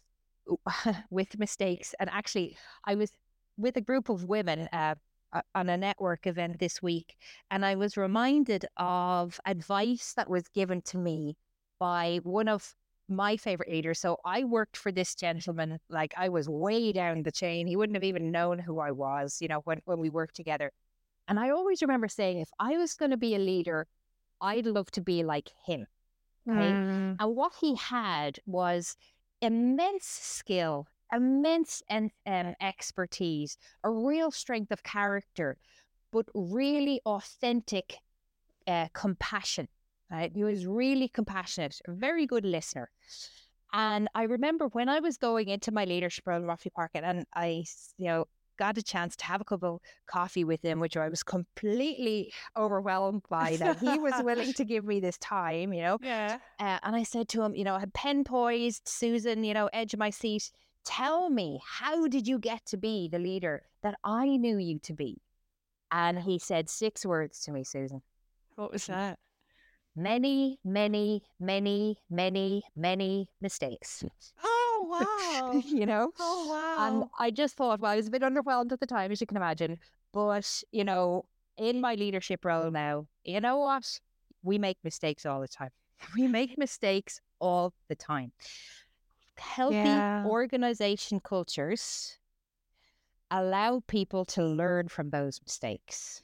Speaker 2: with mistakes. And actually, I was with a group of women on a network event this week, and I was reminded of advice that was given to me by one of my favorite leaders. So I worked for this gentleman, like I was way down the chain. He wouldn't have even known who I was, when we worked together. And I always remember saying, if I was going to be a leader, I'd love to be like him. Okay. And what he had was immense skill, immense expertise, a real strength of character, but really authentic compassion. Right? He was really compassionate, a very good listener. And I remember when I was going into my leadership role in Roffey Park, and I, got a chance to have a cup of coffee with him, which I was completely overwhelmed by that he was willing to give me this time,
Speaker 1: Yeah.
Speaker 2: And I said to him, I had pen poised, Susan, edge of my seat. Tell me, how did you get to be the leader that I knew you to be? And he said 6 words to me, Susan.
Speaker 1: What was that?
Speaker 2: Many, many, many, many, many mistakes.
Speaker 1: Oh, wow. Oh,
Speaker 2: And
Speaker 1: wow.
Speaker 2: I just thought, well, I was a bit underwhelmed at the time, as you can imagine. But, in my leadership role now, you know what? We make mistakes all the time. We make mistakes all the time. Healthy organization cultures allow people to learn from those mistakes.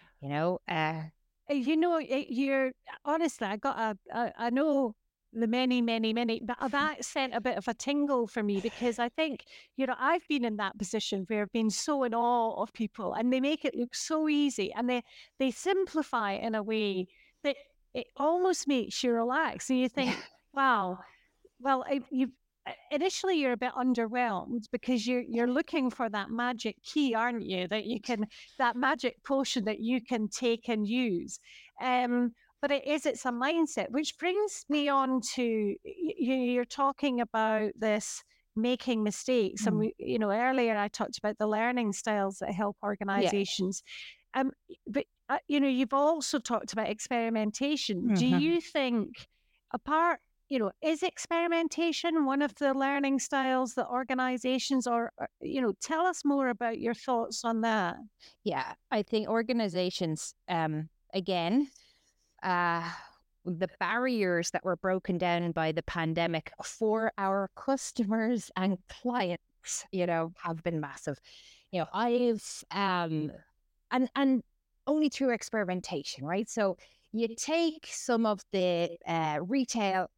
Speaker 1: You're honestly, I know the many, many, many, but that sent a bit of a tingle for me, because I think, I've been in that position where I've been so in awe of people and they make it look so easy, and they simplify it in a way that it almost makes you relax. And you think, wow, well, initially you're a bit underwhelmed because you're looking for that magic key, aren't you? That magic potion that you can take and use. But it's a mindset, which brings me on to you're talking about this making mistakes, and earlier I talked about the learning styles that help organizations. But you've also talked about experimentation. Do you think, apart is experimentation one of the learning styles that organizations tell us more about your thoughts on that?
Speaker 2: Yeah, I think organizations, again, the barriers that were broken down by the pandemic for our customers and clients, have been massive. I've, and only through experimentation, right? So you take some of the retail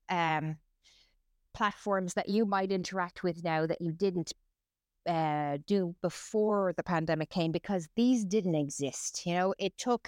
Speaker 2: platforms that you might interact with now that you didn't do before the pandemic came, because these didn't exist. You know, it took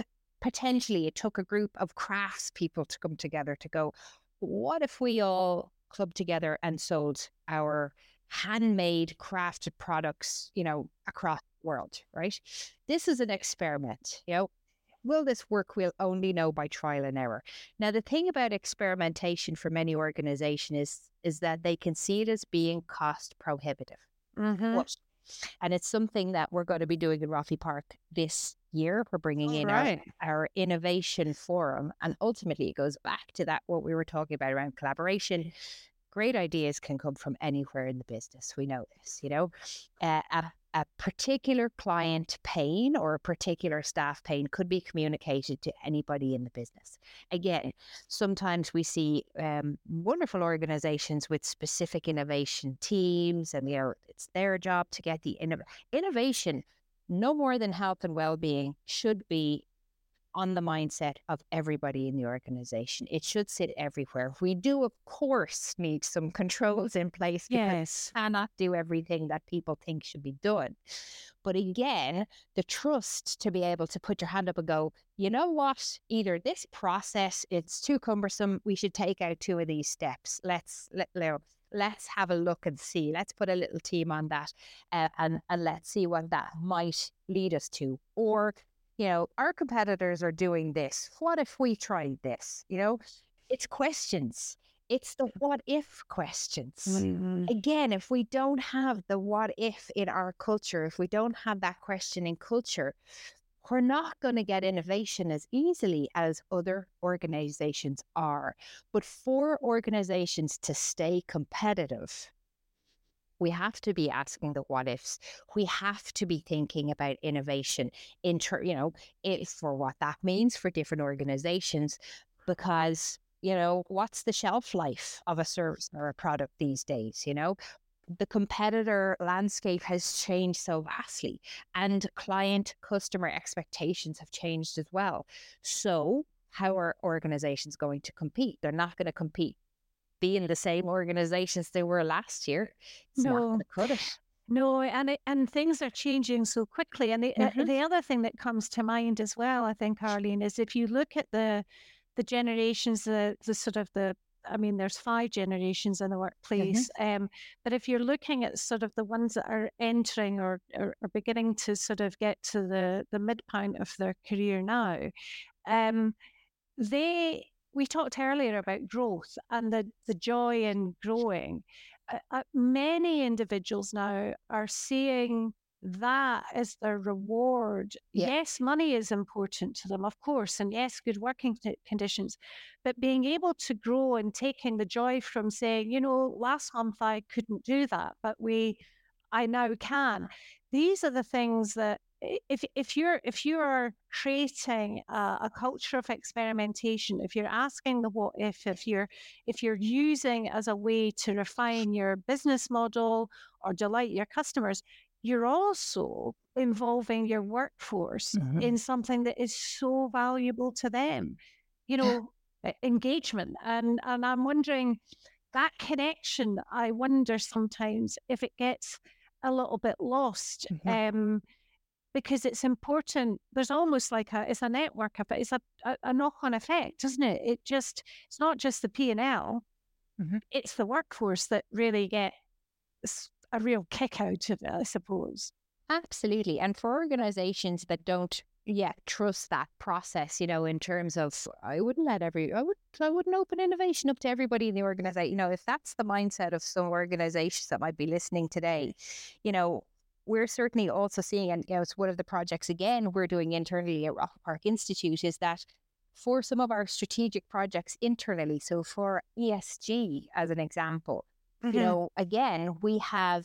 Speaker 2: a group of craftspeople to come together to go, what if we all clubbed together and sold our handmade crafted products, you know, across the world, right? This is an experiment, you know. Will this work? We'll only know by trial and error. Now, the thing about experimentation for many organizations is that they can see it as being cost prohibitive.
Speaker 1: Mm-hmm.
Speaker 2: And it's something that we're going to be doing in Roffey Park this year. We're bringing in our innovation forum. And ultimately, it goes back to that, what we were talking about around collaboration. Great ideas can come from anywhere in the business. We know this, you know. A particular client pain or a particular staff pain could be communicated to anybody in the business. Again, sometimes we see wonderful organizations with specific innovation teams, and it's their job to get the innovation. No more than health and well-being should be on the mindset of everybody in the organization. It should sit everywhere. We do, of course, need some controls in place, because we cannot do everything that people think should be done. But again, the trust to be able to put your hand up and go, you know what, either this process, it's too cumbersome, we should take out 2 of these steps. Let's have a look and see. Let's put a little team on that and let's see what that might lead us to. Or, you know, our competitors are doing this. What if we tried this? You know, it's questions. It's the what if questions. Mm-hmm. Again, if we don't have the what if in our culture, if we don't have that questioning culture, we're not going to get innovation as easily as other organizations are. But for organizations to stay competitive, we have to be asking the what ifs. We have to be thinking about innovation for what that means for different organizations, because, you know, what's the shelf life of a service or a product these days? You know, the competitor landscape has changed so vastly, and customer expectations have changed as well. So how are organizations going to compete? They're not going to compete being the same organizations they were last year. It's not going to cut it.
Speaker 1: No, and things are changing so quickly. And the other thing that comes to mind as well, I think, Arlene, is if you look at the generations, there's 5 generations in the workplace. But if you're looking at sort of the ones that are entering or beginning to sort of get to the midpoint of their career now, we talked earlier about growth and the joy in growing. Many individuals now are seeing that as their reward. Yeah. Yes, money is important to them, of course, and yes, good working conditions, but being able to grow and taking the joy from saying, you know, last month I couldn't do that, but I now can. These are the things that if you're creating a culture of experimentation, if you're asking the what if you're using as a way to refine your business model or delight your customers, you're also involving your workforce in something that is so valuable to them, you know, engagement. And I'm wondering, that connection, I wonder sometimes if it gets a little bit lost. Because it's important. There's almost like it's a network, but it's a knock-on effect, isn't it? It's not just the P&L, it's the workforce that really get a real kick out of it, I suppose.
Speaker 2: Absolutely. And for organizations that don't trust that process, you know, in terms of, I wouldn't open innovation up to everybody in the organization. You know, if that's the mindset of some organizations that might be listening today, you know, we're certainly also seeing, and you know, it's one of the projects again we're doing internally at Roffey Park Institute, is that for some of our strategic projects internally, so for ESG as an example, you know, again, we have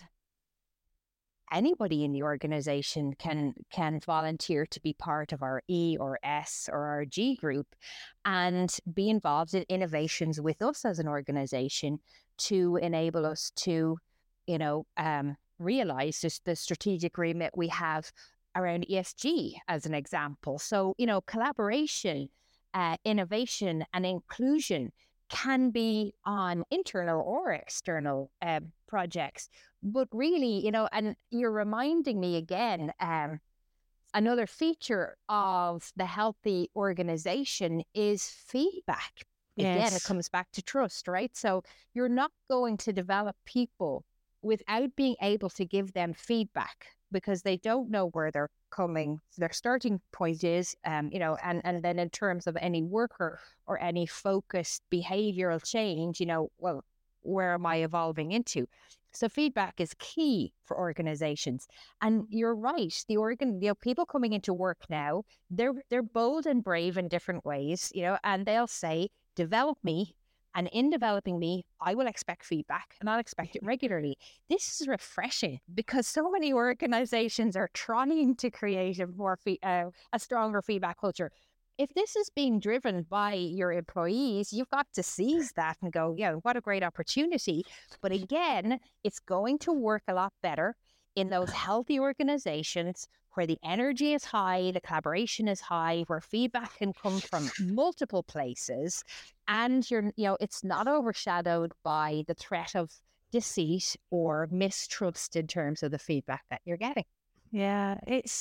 Speaker 2: anybody in the organization can volunteer to be part of our E or S or our G group and be involved in innovations with us as an organization to enable us to, you know, realize just the strategic remit we have around ESG as an example. So, you know, collaboration innovation and inclusion can be on internal or external projects. But really, and you're reminding me again, another feature of the healthy organization is feedback. Again, it
Speaker 1: Yes.
Speaker 2: comes back to trust, right? So you're not going to develop people without being able to give them feedback, because they don't know where they're coming, their starting point is, and then in terms of any worker or any focused behavioral change, well, where am I evolving into? So feedback is key for organizations. And you're right, people coming into work now, they're bold and brave in different ways, and they'll say, develop me. And in developing me, I will expect feedback, and I'll expect it regularly. This is refreshing, because so many organizations are trying to create a stronger feedback culture. If this is being driven by your employees, you've got to seize that and go, yeah, what a great opportunity. But again, it's going to work a lot better in those healthy organizations where the energy is high, the collaboration is high, where feedback can come from multiple places, and it's not overshadowed by the threat of deceit or mistrust in terms of the feedback that you're getting.
Speaker 1: Yeah,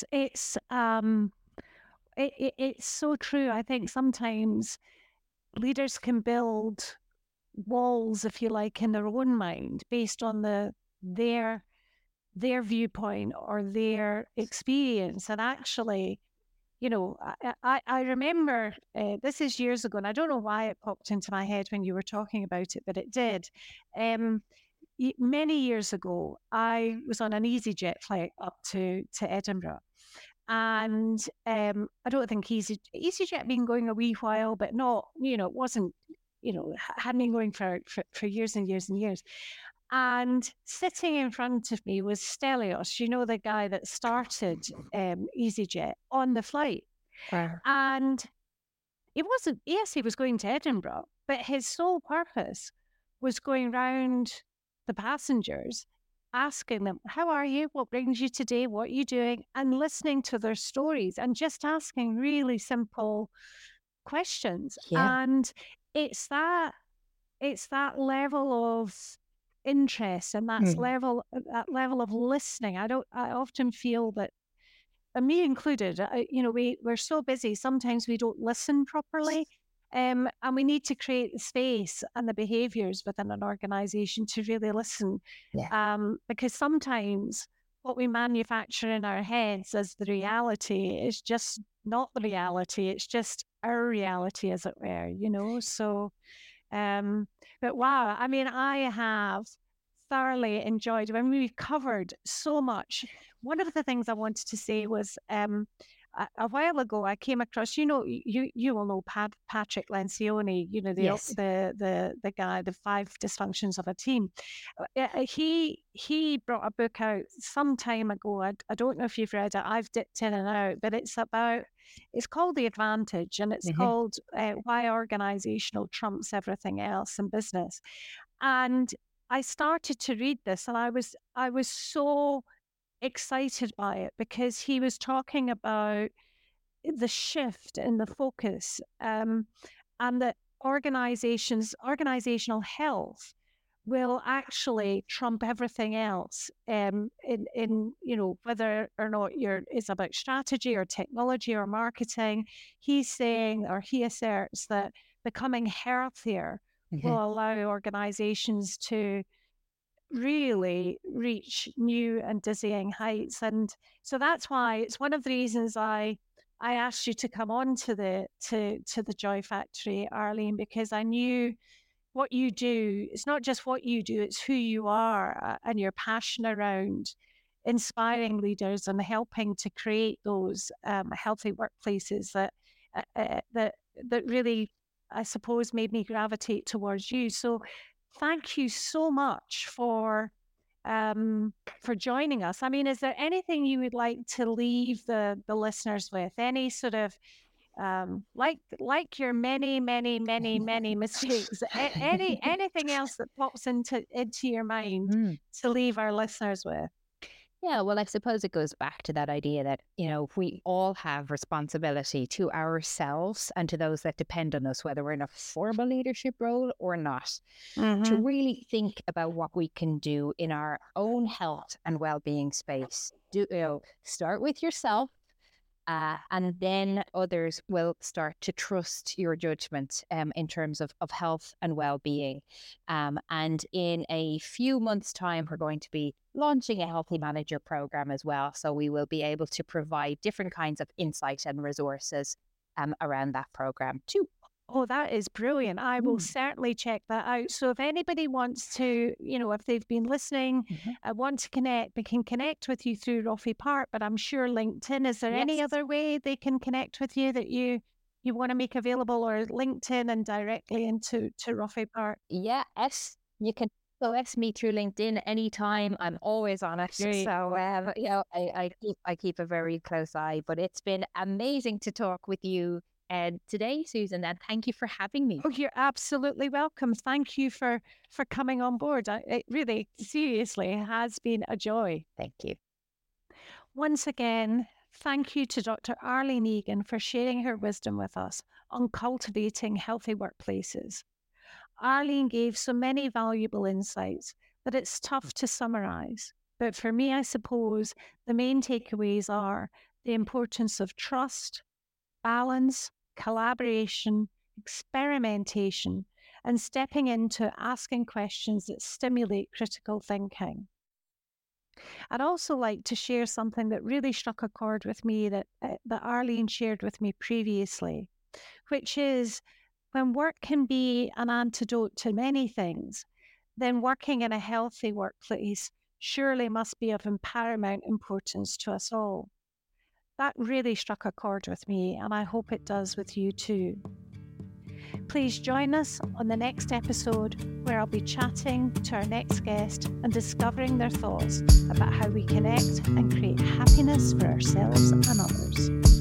Speaker 1: it's so true. I think sometimes leaders can build walls, if you like, in their own mind based on their viewpoint or their experience. And actually, I remember this is years ago, and I don't know why it popped into my head when you were talking about it, but it did. Um, Many years ago, I was on an EasyJet flight up to Edinburgh. And I don't think EasyJet been going a wee while, but not, it wasn't, hadn't been going for years and years and years. And sitting in front of me was Stelios, the guy that started EasyJet on the flight.
Speaker 2: Wow.
Speaker 1: And it wasn't, yes, he was going to Edinburgh, but his sole purpose was going round the passengers, asking them, how are you? What brings you today? What are you doing? And listening to their stories and just asking really simple questions.
Speaker 2: Yeah.
Speaker 1: And it's that level of interest and that level of listening. I often feel that, and me included, we're so busy. Sometimes we don't listen properly. And we need to create the space and the behaviors within an organization to really listen.
Speaker 2: Yeah.
Speaker 1: Because sometimes what we manufacture in our heads as the reality is just not the reality. It's just our reality, as it were, So, but wow, I mean, I have thoroughly enjoyed when we've covered so much. One of the things I wanted to say was a while ago I came across, you will know Patrick Lencioni,
Speaker 2: Yes.
Speaker 1: the guy, the 5 dysfunctions of a team. He brought a book out some time ago. I don't know if you've read it. I've dipped in and out, but it's called The Advantage, and it's called Why Organizational Trumps Everything Else in Business. And I started to read this, and I was so excited by it because he was talking about the shift in the focus, and that organizational health will actually trump everything else, in whether or not it's about strategy or technology or marketing. He's saying, or he asserts, that becoming healthier will allow organizations to really reach new and dizzying heights. And so that's why it's one of the reasons I asked you to come on to the Joy Factory, Arlene, because I knew what you do. It's not just what you do, it's who you are, and your passion around inspiring leaders and helping to create those healthy workplaces that really, I suppose, made me gravitate towards you. So thank you so much for joining us. I mean, is there anything you would like to leave the listeners with? Any sort of like your many, many, many, many mistakes? Anything else that pops into your mind to leave our listeners with?
Speaker 2: Yeah, well, I suppose it goes back to that idea that, we all have responsibility to ourselves and to those that depend on us, whether we're in a formal leadership role or not, to
Speaker 1: Mm-hmm.
Speaker 2: really think about what we can do in our own health and well-being space. Start with yourself. And then others will start to trust your judgment in terms of health and well-being. And in a few months' time, we're going to be launching a Healthy Manager program as well. So we will be able to provide different kinds of insight and resources around that program too.
Speaker 1: Oh, that is brilliant. I will
Speaker 2: Mm.
Speaker 1: certainly check that out. So if anybody wants to, if they've been listening, want to connect, they can connect with you through Roffey Park, but I'm sure LinkedIn. Is there any
Speaker 2: Yes.
Speaker 1: other way they can connect with you that you want to make available, or LinkedIn and directly into Roffey Park?
Speaker 2: Yeah, you can S me through LinkedIn anytime. I'm always on it.
Speaker 1: Great.
Speaker 2: So I keep a very close eye. But it's been amazing to talk with you today, Susan, and thank you for having me.
Speaker 1: Oh, you're absolutely welcome. Thank you for coming on board. It really, seriously, has been a joy.
Speaker 2: Thank you.
Speaker 1: Once again, thank you to Dr. Arlene Egan for sharing her wisdom with us on cultivating healthy workplaces. Arlene gave so many valuable insights that it's tough to summarize. But for me, I suppose the main takeaways are the importance of trust, balance, collaboration, experimentation, and stepping into asking questions that stimulate critical thinking. I'd also like to share something that really struck a chord with me that Arlene shared with me previously, which is when work can be an antidote to many things, then working in a healthy workplace surely must be of paramount importance to us all. That really struck a chord with me, and I hope it does with you too. Please join us on the next episode, where I'll be chatting to our next guest and discovering their thoughts about how we connect and create happiness for ourselves and others.